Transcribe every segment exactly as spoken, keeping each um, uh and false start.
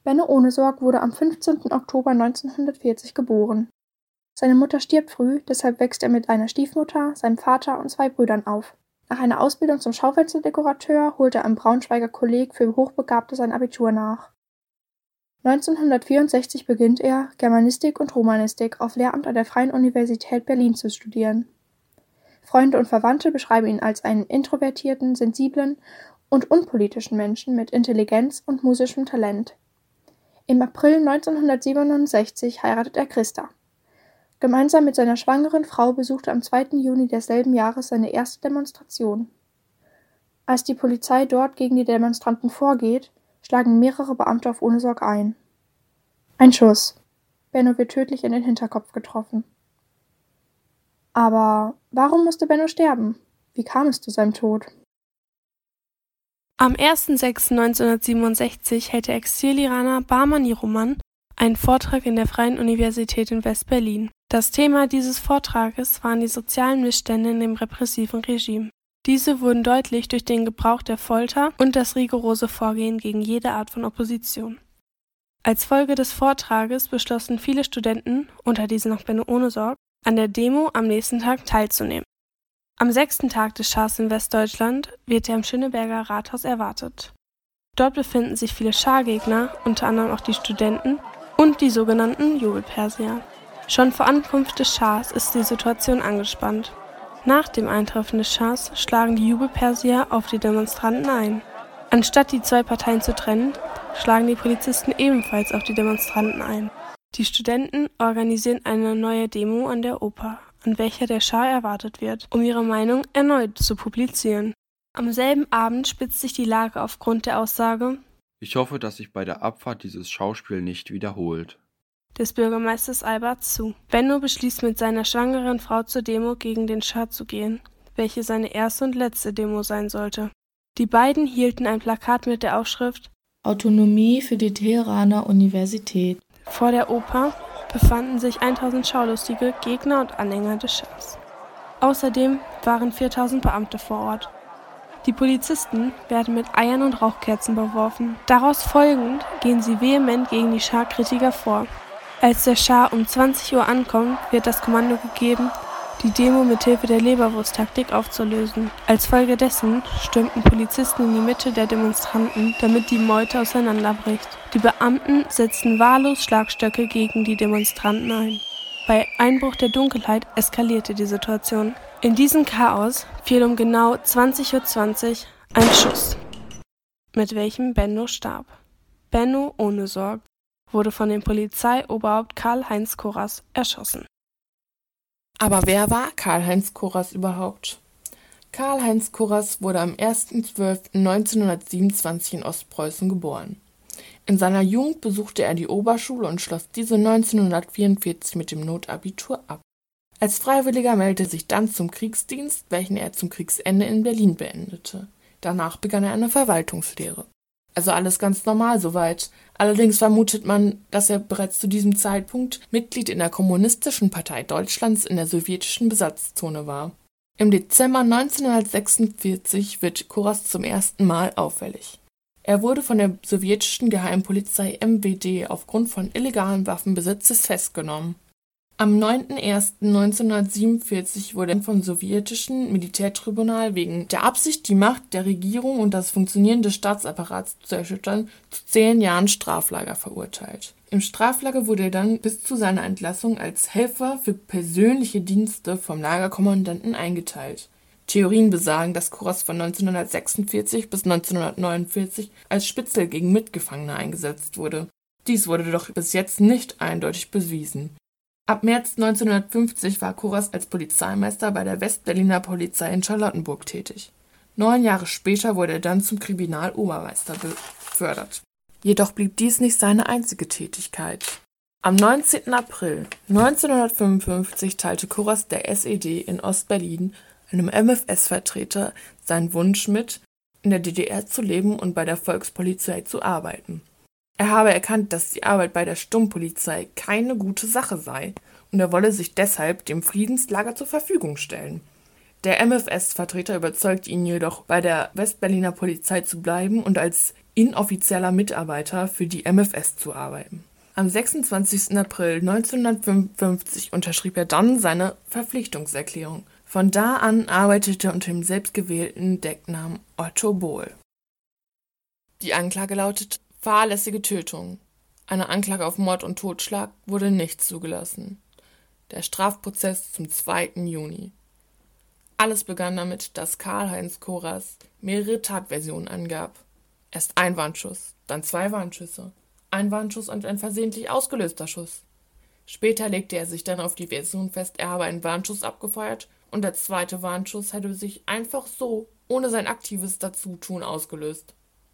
Benno Ohnesorg wurde am fünfzehnten Oktober neunzehnhundertvierzig geboren. Seine Mutter stirbt früh, deshalb wächst er mit einer Stiefmutter, seinem Vater und zwei Brüdern auf. Nach einer Ausbildung zum Schaufensterdekorateur holt er am Braunschweiger Kolleg für Hochbegabte sein Abitur nach. neunzehnhundertvierundsechzig beginnt er, Germanistik und Romanistik auf Lehramt an der Freien Universität Berlin zu studieren. Freunde und Verwandte beschreiben ihn als einen introvertierten, sensiblen und unpolitischen Menschen mit Intelligenz und musischem Talent. Im April neunzehnhundertsiebenundsechzig heiratet er Christa. Gemeinsam mit seiner schwangeren Frau besucht er am zweiten Juni desselben Jahres seine erste Demonstration. Als die Polizei dort gegen die Demonstranten vorgeht, schlagen mehrere Beamte auf Ohnesorg ein. Ein Schuss. Benno wird tödlich in den Hinterkopf getroffen. Aber warum musste Benno sterben? Wie kam es zu seinem Tod? Am ersten sechsten neunzehnhundertsiebenundsechzig hält der Exil-Iraner Bahman Niruman einen Vortrag in der Freien Universität in West-Berlin. Das Thema dieses Vortrages waren die sozialen Missstände in dem repressiven Regime. Diese wurden deutlich durch den Gebrauch der Folter und das rigorose Vorgehen gegen jede Art von Opposition. Als Folge des Vortrages beschlossen viele Studenten, unter diesen auch Benno Ohnesorg, an der Demo am nächsten Tag teilzunehmen. Am sechsten Tag des Schahs in Westdeutschland wird er im Schöneberger Rathaus erwartet. Dort befinden sich viele Schah-Gegner, unter anderem auch die Studenten und die sogenannten Jubelpersier. Schon vor Ankunft des Schahs ist die Situation angespannt. Nach dem Eintreffen des Schahs schlagen die Jubelpersier auf die Demonstranten ein. Anstatt die zwei Parteien zu trennen, schlagen die Polizisten ebenfalls auf die Demonstranten ein. Die Studenten organisieren eine neue Demo an der Oper, an welcher der Schah erwartet wird, um ihre Meinung erneut zu publizieren. Am selben Abend spitzt sich die Lage aufgrund der Aussage: Ich hoffe, dass sich bei der Abfahrt dieses Schauspiel nicht wiederholt. Des Bürgermeisters Albert zu. Benno beschließt, mit seiner schwangeren Frau zur Demo gegen den Schah zu gehen, welche seine erste und letzte Demo sein sollte. Die beiden hielten ein Plakat mit der Aufschrift Autonomie für die Teheraner Universität. Vor der Oper befanden sich tausend schaulustige Gegner und Anhänger des Schahs. Außerdem waren viertausend Beamte vor Ort. Die Polizisten werden mit Eiern und Rauchkerzen beworfen. Daraus folgend gehen sie vehement gegen die Schah-Kritiker vor. Als der Schah um zwanzig Uhr ankommt, wird das Kommando gegeben, die Demo mithilfe der Leberwursttaktik aufzulösen. Als Folge dessen stürmten Polizisten in die Mitte der Demonstranten, damit die Meute auseinanderbricht. Die Beamten setzten wahllos Schlagstöcke gegen die Demonstranten ein. Bei Einbruch der Dunkelheit eskalierte die Situation. In diesem Chaos fiel um genau zwanzig Uhr zwanzig ein Schuss, mit welchem Benno starb. Benno Ohnesorg wurde von dem Polizeioberhaupt Karl-Heinz Korras erschossen. Aber wer war Karl-Heinz Korras überhaupt? Karl-Heinz Korras wurde am ersten zwölften neunzehnhundertsiebenundzwanzig in Ostpreußen geboren. In seiner Jugend besuchte er die Oberschule und schloss diese neunzehnhundertvierundvierzig mit dem Notabitur ab. Als Freiwilliger meldete er sich dann zum Kriegsdienst, welchen er zum Kriegsende in Berlin beendete. Danach begann er eine Verwaltungslehre. Also alles ganz normal soweit. Allerdings vermutet man, dass er bereits zu diesem Zeitpunkt Mitglied in der Kommunistischen Partei Deutschlands in der sowjetischen Besatzzone war. Im Dezember neunzehnhundertsechsundvierzig wird Korras zum ersten Mal auffällig. Er wurde von der sowjetischen Geheimpolizei M W D aufgrund von illegalen Waffenbesitzes festgenommen. Am neunten ersten neunzehnhundertsiebenundvierzig wurde er vom sowjetischen Militärtribunal wegen der Absicht, die Macht der Regierung und das Funktionieren des Staatsapparats zu erschüttern, zu zehn Jahren Straflager verurteilt. Im Straflager wurde er dann bis zu seiner Entlassung als Helfer für persönliche Dienste vom Lagerkommandanten eingeteilt. Theorien besagen, dass Korras von neunzehnhundertsechsundvierzig bis neunzehnhundertneunundvierzig als Spitzel gegen Mitgefangene eingesetzt wurde. Dies wurde jedoch bis jetzt nicht eindeutig bewiesen. Ab März neunzehnhundertfünfzig war Korras als Polizeimeister bei der Westberliner Polizei in Charlottenburg tätig. Neun Jahre später wurde er dann zum Kriminalobermeister befördert. Jedoch blieb dies nicht seine einzige Tätigkeit. Am neunzehnten April neunzehnhundertfünfundfünfzig teilte Korras der S E D in Ostberlin, einem M F S-Vertreter, seinen Wunsch mit, in der D D R zu leben und bei der Volkspolizei zu arbeiten. Er habe erkannt, dass die Arbeit bei der Sturmpolizei keine gute Sache sei und er wolle sich deshalb dem Friedenslager zur Verfügung stellen. Der M F S-Vertreter überzeugt ihn jedoch, bei der Westberliner Polizei zu bleiben und als inoffizieller Mitarbeiter für die M F S zu arbeiten. Am sechsundzwanzigsten April neunzehnhundertfünfundfünfzig unterschrieb er dann seine Verpflichtungserklärung. Von da an arbeitete er unter dem selbstgewählten Decknamen Otto Bohl. Die Anklage lautet fahrlässige Tötung. Eine Anklage auf Mord und Totschlag wurde nicht zugelassen. Der Strafprozess zum zweiten Juni. Alles begann damit, dass Karl-Heinz Koras mehrere Tatversionen angab. Erst ein Warnschuss, dann zwei Warnschüsse, ein Warnschuss und ein versehentlich ausgelöster Schuss. Später legte er sich dann auf die Version fest, er habe einen Warnschuss abgefeuert und der zweite Warnschuss hätte sich einfach so, ohne sein aktives Dazutun, ausgelöst.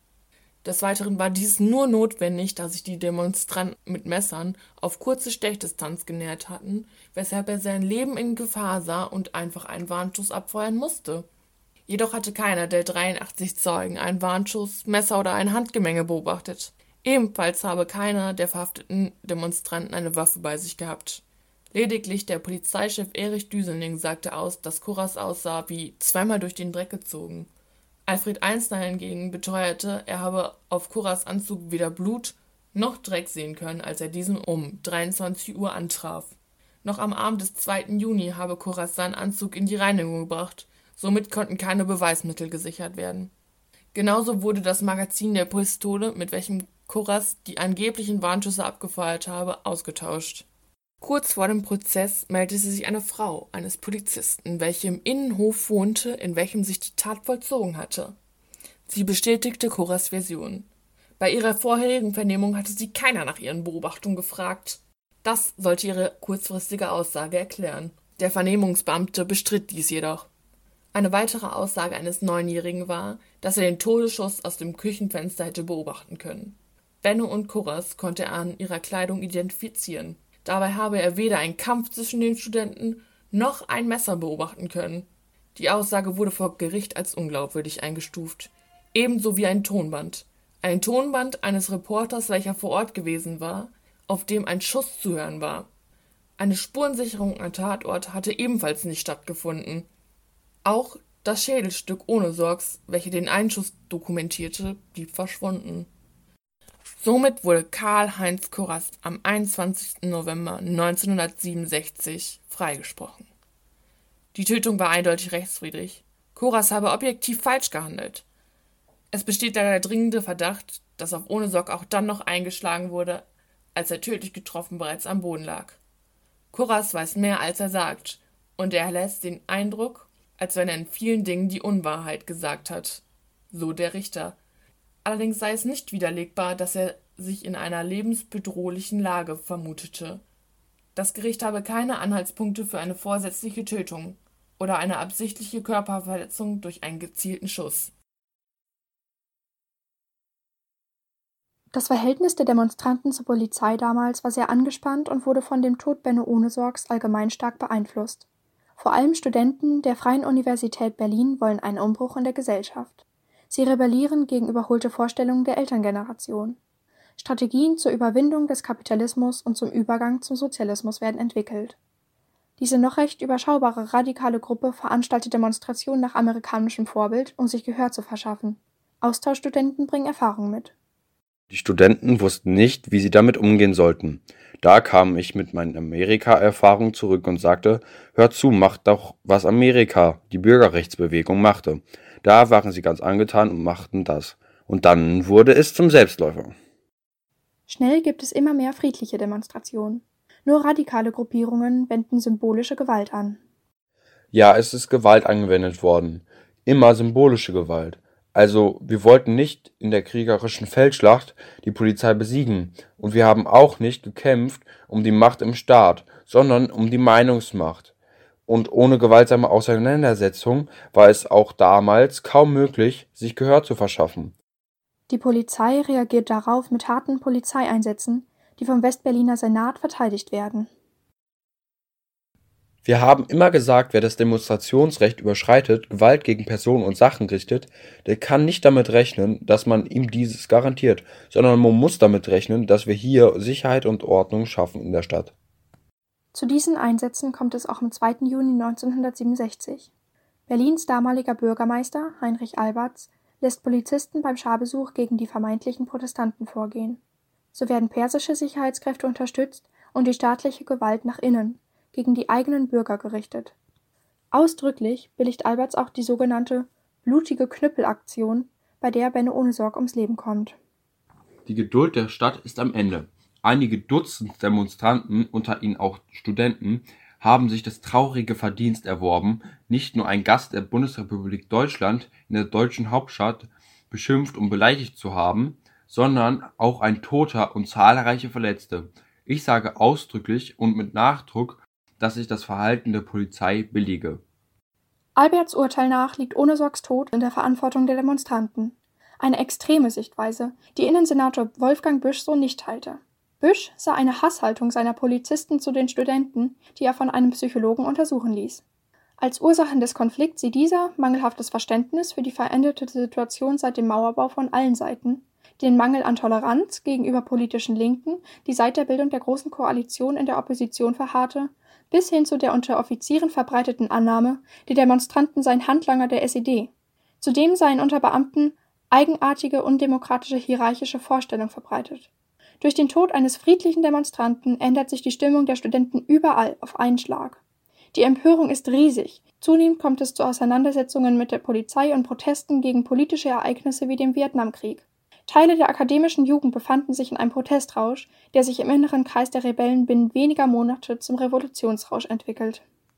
Des Weiteren war dies nur notwendig, da sich die Demonstranten mit Messern auf kurze Stechdistanz genähert hatten, weshalb er sein Leben in Gefahr sah und einfach einen Warnschuss abfeuern musste. Jedoch hatte keiner der dreiundachtzig Zeugen einen Warnschuss, Messer oder ein Handgemenge beobachtet. Ebenfalls habe keiner der verhafteten Demonstranten eine Waffe bei sich gehabt. Lediglich der Polizeichef Erich Düsenling sagte aus, dass Koras aussah wie zweimal durch den Dreck gezogen. Alfred Einsner hingegen beteuerte, er habe auf Koras Anzug weder Blut noch Dreck sehen können, als er diesen um dreiundzwanzig Uhr antraf. Noch am Abend des zweiten Juni habe Koras seinen Anzug in die Reinigung gebracht, somit konnten keine Beweismittel gesichert werden. Genauso wurde das Magazin der Pistole, mit welchem Koras die angeblichen Warnschüsse abgefeuert habe, ausgetauscht. Kurz vor dem Prozess meldete sich eine Frau eines Polizisten, welche im Innenhof wohnte, in welchem sich die Tat vollzogen hatte. Sie bestätigte Koras Version. Bei ihrer vorherigen Vernehmung hatte sie keiner nach ihren Beobachtungen gefragt. Das sollte ihre kurzfristige Aussage erklären. Der Vernehmungsbeamte bestritt dies jedoch. Eine weitere Aussage eines Neunjährigen war, dass er den Todesschuss aus dem Küchenfenster hätte beobachten können. Benno und Koras konnte er an ihrer Kleidung identifizieren. Dabei habe er weder einen Kampf zwischen den Studenten noch ein Messer beobachten können. Die Aussage wurde vor Gericht als unglaubwürdig eingestuft. Ebenso wie ein Tonband. Ein Tonband eines Reporters, welcher vor Ort gewesen war, auf dem ein Schuss zu hören war. Eine Spurensicherung am Tatort hatte ebenfalls nicht stattgefunden. Auch das Schädelstück ohne Sorgs, welche den Einschuss dokumentierte, blieb verschwunden. Somit wurde Karl-Heinz Koras am einundzwanzigsten November neunzehnhundertsiebenundsechzig freigesprochen. Die Tötung war eindeutig rechtswidrig. Koras habe objektiv falsch gehandelt. Es besteht daher der dringende Verdacht, dass auf ohne Sorg auch dann noch eingeschlagen wurde, als er tödlich getroffen bereits am Boden lag. Koras weiß mehr, als er sagt, und er lässt den Eindruck, als wenn er in vielen Dingen die Unwahrheit gesagt hat. So der Richter. Allerdings sei es nicht widerlegbar, dass er sich in einer lebensbedrohlichen Lage vermutete. Das Gericht habe keine Anhaltspunkte für eine vorsätzliche Tötung oder eine absichtliche Körperverletzung durch einen gezielten Schuss. Das Verhältnis der Demonstranten zur Polizei damals war sehr angespannt und wurde von dem Tod Benno Ohnesorgs allgemein stark beeinflusst. Vor allem Studenten der Freien Universität Berlin wollen einen Umbruch in der Gesellschaft. Sie rebellieren gegen überholte Vorstellungen der Elterngeneration. Strategien zur Überwindung des Kapitalismus und zum Übergang zum Sozialismus werden entwickelt. Diese noch recht überschaubare radikale Gruppe veranstaltet Demonstrationen nach amerikanischem Vorbild, um sich Gehör zu verschaffen. Austauschstudenten bringen Erfahrung mit. Die Studenten wussten nicht, wie sie damit umgehen sollten. Da kam ich mit meinen Amerika-Erfahrungen zurück und sagte, hört zu, macht doch, was Amerika, die Bürgerrechtsbewegung, machte. Da waren sie ganz angetan und machten das. Und dann wurde es zum Selbstläufer. Schnell gibt es immer mehr friedliche Demonstrationen. Nur radikale Gruppierungen wenden symbolische Gewalt an. Ja, es ist Gewalt angewendet worden. Immer symbolische Gewalt. Also, wir wollten nicht in der kriegerischen Feldschlacht die Polizei besiegen. Und wir haben auch nicht gekämpft um die Macht im Staat, sondern um die Meinungsmacht. Und ohne gewaltsame Auseinandersetzung war es auch damals kaum möglich, sich Gehör zu verschaffen. Die Polizei reagiert darauf mit harten Polizeieinsätzen, die vom Westberliner Senat verteidigt werden. Wir haben immer gesagt, wer das Demonstrationsrecht überschreitet, Gewalt gegen Personen und Sachen richtet, der kann nicht damit rechnen, dass man ihm dieses garantiert, sondern man muss damit rechnen, dass wir hier Sicherheit und Ordnung schaffen in der Stadt. Zu diesen Einsätzen kommt es auch am zweiten Juni neunzehnhundertsiebenundsechzig. Berlins damaliger Bürgermeister Heinrich Albertz lässt Polizisten beim Scharbesuch gegen die vermeintlichen Protestanten vorgehen. So werden persische Sicherheitskräfte unterstützt und die staatliche Gewalt nach innen, gegen die eigenen Bürger gerichtet. Ausdrücklich billigt Albertz auch die sogenannte »blutige Knüppelaktion«, bei der Benno Ohnesorg ums Leben kommt. Die Geduld der Stadt ist am Ende. Einige Dutzend Demonstranten, unter ihnen auch Studenten, haben sich das traurige Verdienst erworben, nicht nur ein Gast der Bundesrepublik Deutschland in der deutschen Hauptstadt beschimpft und beleidigt zu haben, sondern auch ein Toter und zahlreiche Verletzte. Ich sage ausdrücklich und mit Nachdruck, dass ich das Verhalten der Polizei billige. Alberts Urteil nach liegt Ohnesorgs Tod in der Verantwortung der Demonstranten. Eine extreme Sichtweise, die Innensenator Wolfgang Büsch so nicht teilte. Büsch sah eine Hasshaltung seiner Polizisten zu den Studenten, die er von einem Psychologen untersuchen ließ. Als Ursachen des Konflikts sieht dieser mangelhaftes Verständnis für die veränderte Situation seit dem Mauerbau von allen Seiten, den Mangel an Toleranz gegenüber politischen Linken, die seit der Bildung der Großen Koalition in der Opposition verharrte, bis hin zu der unter Offizieren verbreiteten Annahme, die Demonstranten seien Handlanger der S E D. Zudem seien unter Beamten eigenartige, undemokratische, hierarchische Vorstellungen verbreitet. Durch den Tod eines friedlichen Demonstranten ändert sich die Stimmung der Studenten überall auf einen Schlag. Die Empörung ist riesig. Zunehmend kommt es zu Auseinandersetzungen mit der Polizei und Protesten gegen politische Ereignisse wie dem Vietnamkrieg. Teile der akademischen Jugend befanden sich in einem Protestrausch, der sich im inneren Kreis der Rebellen binnen weniger Monate zum Revolutionsrausch entwickelt.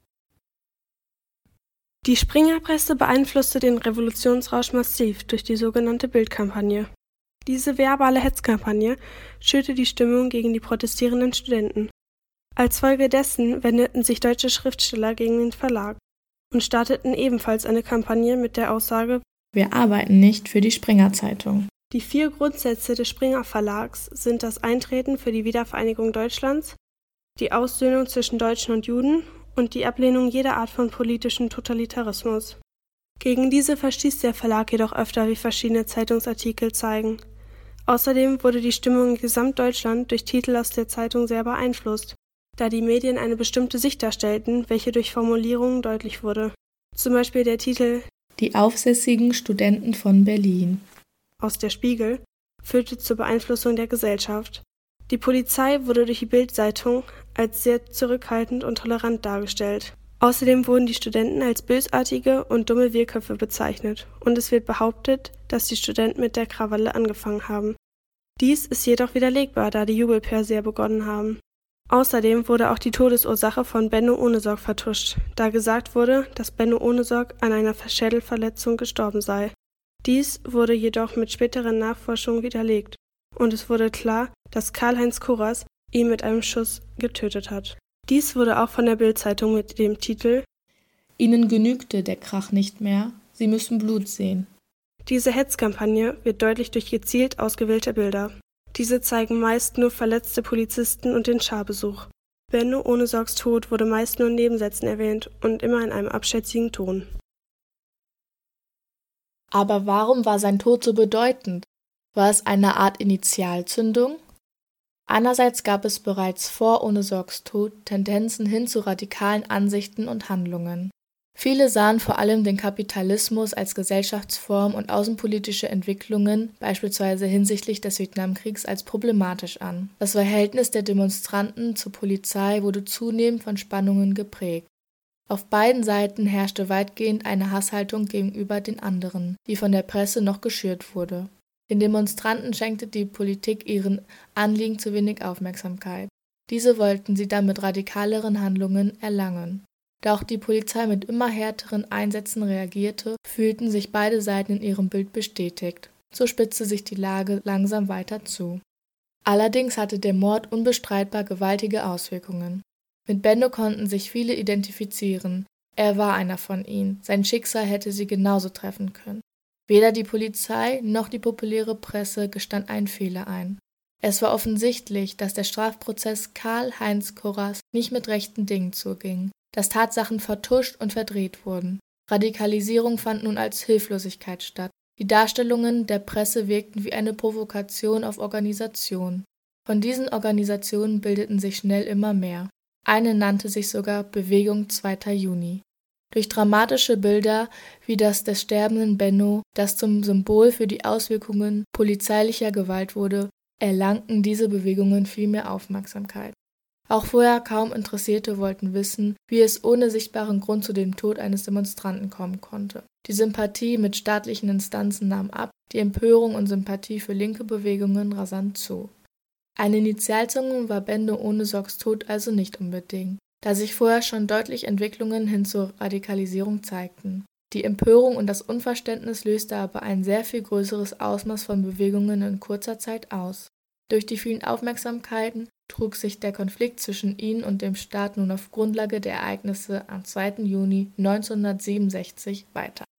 Die Springerpresse beeinflusste den Revolutionsrausch massiv durch die sogenannte Bildkampagne. Diese verbale Hetzkampagne schürte die Stimmung gegen die protestierenden Studenten. Als Folge dessen wendeten sich deutsche Schriftsteller gegen den Verlag und starteten ebenfalls eine Kampagne mit der Aussage: Wir arbeiten nicht für die Springer-Zeitung. Die vier Grundsätze des Springer Verlags sind das Eintreten für die Wiedervereinigung Deutschlands, die Aussöhnung zwischen Deutschen und Juden und die Ablehnung jeder Art von politischem Totalitarismus. Gegen diese verstieß der Verlag jedoch öfter, wie verschiedene Zeitungsartikel zeigen. Außerdem wurde die Stimmung in Gesamtdeutschland durch Titel aus der Zeitung sehr beeinflusst, da die Medien eine bestimmte Sicht darstellten, welche durch Formulierungen deutlich wurde. Zum Beispiel der Titel »Die aufsässigen Studenten von Berlin« aus der Spiegel führte zur Beeinflussung der Gesellschaft. Die Polizei wurde durch die Bild-Zeitung als sehr zurückhaltend und tolerant dargestellt. Außerdem wurden die Studenten als bösartige und dumme Wirrköpfe bezeichnet und es wird behauptet, dass die Studenten mit der Krawalle angefangen haben. Dies ist jedoch widerlegbar, da die Jubelperser begonnen haben. Außerdem wurde auch die Todesursache von Benno Ohnesorg vertuscht, da gesagt wurde, dass Benno Ohnesorg an einer Schädelverletzung gestorben sei. Dies wurde jedoch mit späteren Nachforschungen widerlegt und es wurde klar, dass Karl-Heinz Kurras ihn mit einem Schuss getötet hat. Dies wurde auch von der Bild-Zeitung mit dem Titel »Ihnen genügte der Krach nicht mehr, Sie müssen Blut sehen«. Diese Hetzkampagne wird deutlich durch gezielt ausgewählte Bilder. Diese zeigen meist nur verletzte Polizisten und den Scharbesuch. Benno Ohnesorgs Tod wurde meist nur in Nebensätzen erwähnt und immer in einem abschätzigen Ton. Aber warum war sein Tod so bedeutend? War es eine Art Initialzündung? Einerseits gab es bereits vor Ohnesorgs Tod Tendenzen hin zu radikalen Ansichten und Handlungen. Viele sahen vor allem den Kapitalismus als Gesellschaftsform und außenpolitische Entwicklungen, beispielsweise hinsichtlich des Vietnamkriegs, als problematisch an. Das Verhältnis der Demonstranten zur Polizei wurde zunehmend von Spannungen geprägt. Auf beiden Seiten herrschte weitgehend eine Hasshaltung gegenüber den anderen, die von der Presse noch geschürt wurde. Den Demonstranten schenkte die Politik ihren Anliegen zu wenig Aufmerksamkeit. Diese wollten sie dann mit radikaleren Handlungen erlangen. Da auch die Polizei mit immer härteren Einsätzen reagierte, fühlten sich beide Seiten in ihrem Bild bestätigt. So spitzte sich die Lage langsam weiter zu. Allerdings hatte der Mord unbestreitbar gewaltige Auswirkungen. Mit Benno konnten sich viele identifizieren. Er war einer von ihnen. Sein Schicksal hätte sie genauso treffen können. Weder die Polizei noch die populäre Presse gestand einen Fehler ein. Es war offensichtlich, dass der Strafprozess Karl-Heinz Kurras nicht mit rechten Dingen zuging, dass Tatsachen vertuscht und verdreht wurden. Radikalisierung fand nun als Hilflosigkeit statt. Die Darstellungen der Presse wirkten wie eine Provokation auf Organisation. Von diesen Organisationen bildeten sich schnell immer mehr. Eine nannte sich sogar Bewegung zweiter Juni. Durch dramatische Bilder wie das des sterbenden Benno, das zum Symbol für die Auswirkungen polizeilicher Gewalt wurde, erlangten diese Bewegungen viel mehr Aufmerksamkeit. Auch vorher kaum Interessierte wollten wissen, wie es ohne sichtbaren Grund zu dem Tod eines Demonstranten kommen konnte. Die Sympathie mit staatlichen Instanzen nahm ab, die Empörung und Sympathie für linke Bewegungen rasant zu. Eine Initialzündung war Benno Ohnesorgs Tod also nicht unbedingt, da sich vorher schon deutlich Entwicklungen hin zur Radikalisierung zeigten. Die Empörung und das Unverständnis löste aber ein sehr viel größeres Ausmaß von Bewegungen in kurzer Zeit aus. Durch die vielen Aufmerksamkeiten trug sich der Konflikt zwischen ihnen und dem Staat nun auf Grundlage der Ereignisse am zweiten Juni neunzehnhundertsiebenundsechzig weiter.